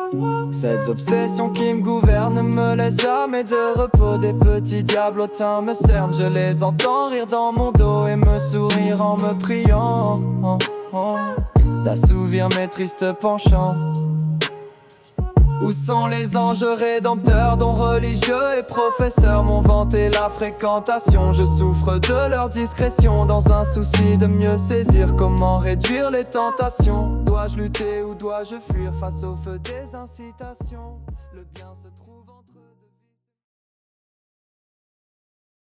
Cette obsession qui me gouverne me laisse jamais de repos. Des petits diables au teint me cernent, je les entends rire dans mon dos et me sourire en me priant d'assouvir mes tristes penchants. Où sont les anges rédempteurs dont religieux et professeurs m'ont vanté la fréquentation? Je souffre de leur discrétion dans un souci de mieux saisir comment réduire les tentations. Dois-je lutter ou dois-je fuir face au feu des incitations? Le bien se trouve